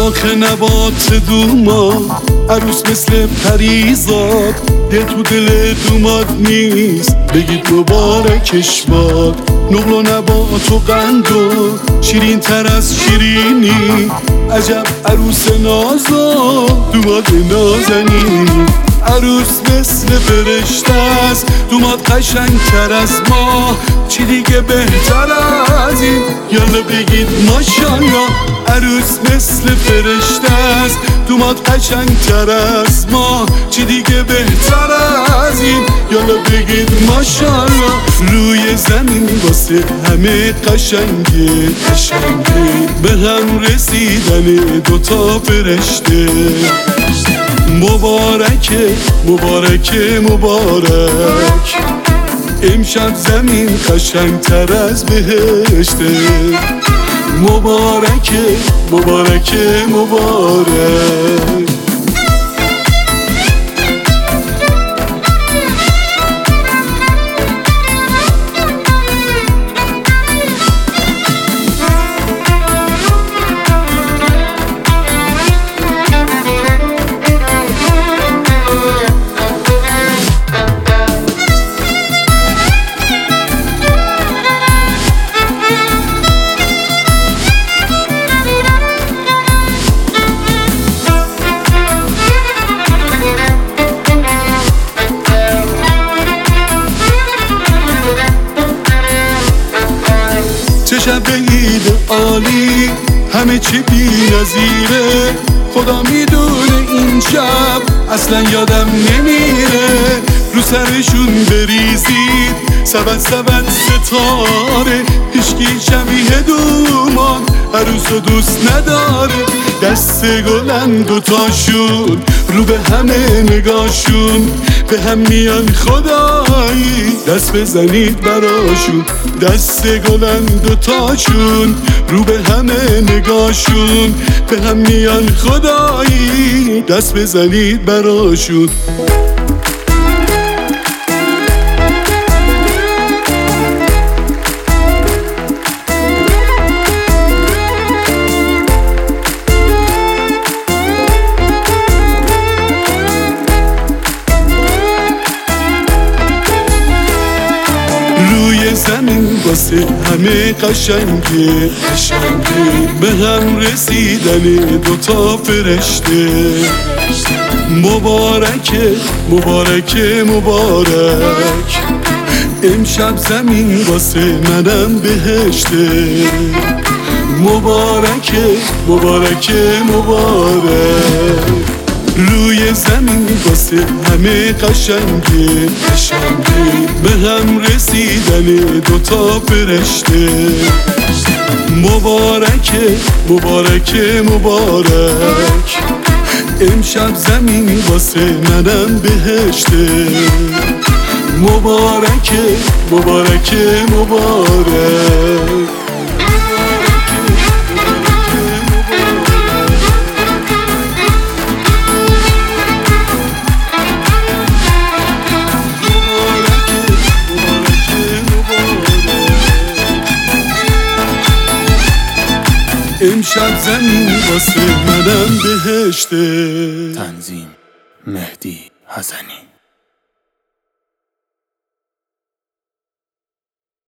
شاخ نبات دوما عروس مثل پریزاد، دل تو دل دوماد نیست بگید مبارکش باد. نقل و نبات و قند و شیرین تر از شیرینی، عجب عروس نازا دوماد نازنی. عروس مثل فرشته است، دوماد قشنگ تر از ما، چی دیگه بهتر از این؟ یالا بگید ماشالله. عروس مثل فرشته است، دوماد قشنگ تر از ما، چی دیگه بهتر از این؟ یالا بگید ماشالله. روی زمین واسه همه قشنگه به هم رسیدن دوتا فرشته. مبارکه مبارکه مبارک، امشب زمین قشنگ تر از بهشته. مبارکه مبارکه مبارک. چه شب عید عالی، همه چی بی نظیره. خدا میدونه این شب اصلا یادم نمیره. رو سرشون بریزید سبد سبد ستاره، هیچکی شبیه دومان عروسو دوست نداره. دست گلن دوتاشون، رو به همه نگاشون، به هم میان خدایی دست بزنید براشون. دست گلن دوتاشون، رو به همه نگاشون، به هم میان خدایی دست بزنید براشون. روی زمین واسه همه قشنگه به هم رسیدن دوتا فرشته. مبارکه مبارکه مبارک، امشب زمین واسه منم بهشته. مبارکه مبارکه مبارک. روی زمین واسه همه قشنگه به هم رسیدن دوتا فرشته. مبارکه مبارکه مبارک، امشب زمین واسه منم بهشته. مبارکه مبارکه مبارک. امشب زمین واسه منم بهشته. تنظیم مهدی حسنی.